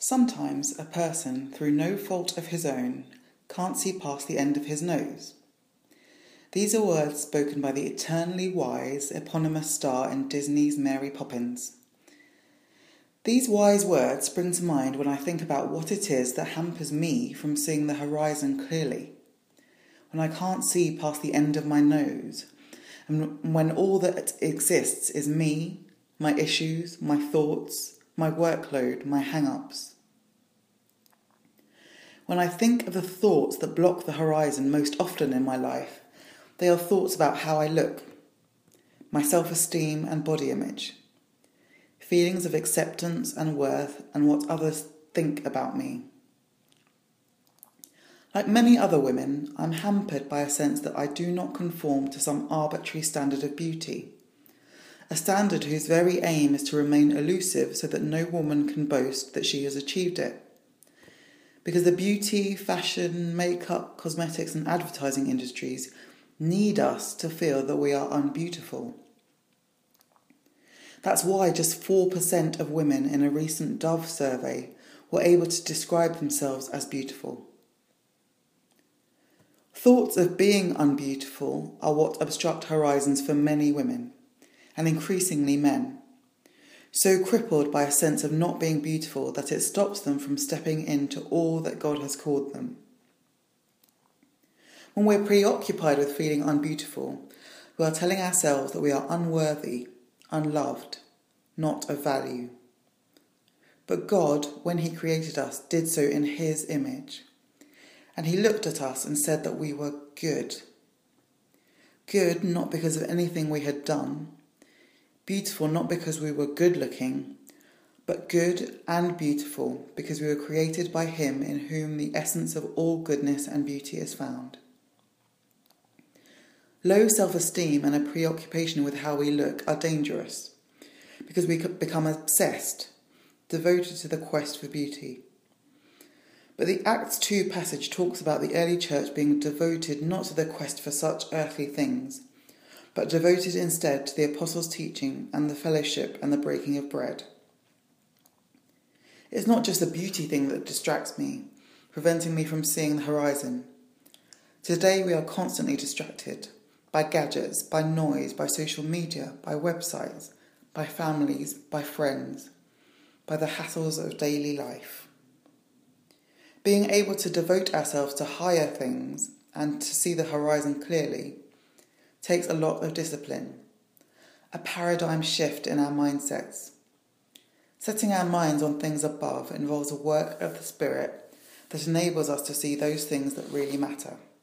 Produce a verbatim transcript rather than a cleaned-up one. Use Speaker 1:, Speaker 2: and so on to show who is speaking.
Speaker 1: Sometimes a person, through no fault of his own, can't see past the end of his nose. These are words spoken by the eternally wise, eponymous star in Disney's Mary Poppins. These wise words spring to mind when I think about what it is that hampers me from seeing the horizon clearly, when I can't see past the end of my nose, and when all that exists is me, my issues, my thoughts, my workload, my hang-ups. When I think of the thoughts that block the horizon most often in my life, they are thoughts about how I look, my self-esteem and body image, feelings of acceptance and worth and what others think about me. Like many other women, I'm hampered by a sense that I do not conform to some arbitrary standard of beauty, a standard whose very aim is to remain elusive so that no woman can boast that she has achieved it. Because the beauty, fashion, makeup, cosmetics and advertising industries need us to feel that we are unbeautiful. That's why just four percent of women in a recent Dove survey were able to describe themselves as beautiful. Thoughts of being unbeautiful are what obstruct horizons for many women, and increasingly men, so crippled by a sense of not being beautiful that it stops them from stepping into all that God has called them. When we're preoccupied with feeling unbeautiful, we are telling ourselves that we are unworthy, unloved, not of value. But God, when He created us, did so in His image. And He looked at us and said that we were good. Good not because of anything we had done, beautiful not because we were good looking, but good and beautiful because we were created by Him in whom the essence of all goodness and beauty is found. Low self-esteem and a preoccupation with how we look are dangerous because we become obsessed, devoted to the quest for beauty. But the Acts two passage talks about the early church being devoted not to the quest for such earthly things, but devoted instead to the apostles' teaching and the fellowship and the breaking of bread. It's not just the beauty thing that distracts me, preventing me from seeing the horizon. Today we are constantly distracted by gadgets, by noise, by social media, by websites, by families, by friends, by the hassles of daily life. Being able to devote ourselves to higher things and to see the horizon clearly takes a lot of discipline, a paradigm shift in our mindsets. Setting our minds on things above involves a work of the Spirit that enables us to see those things that really matter.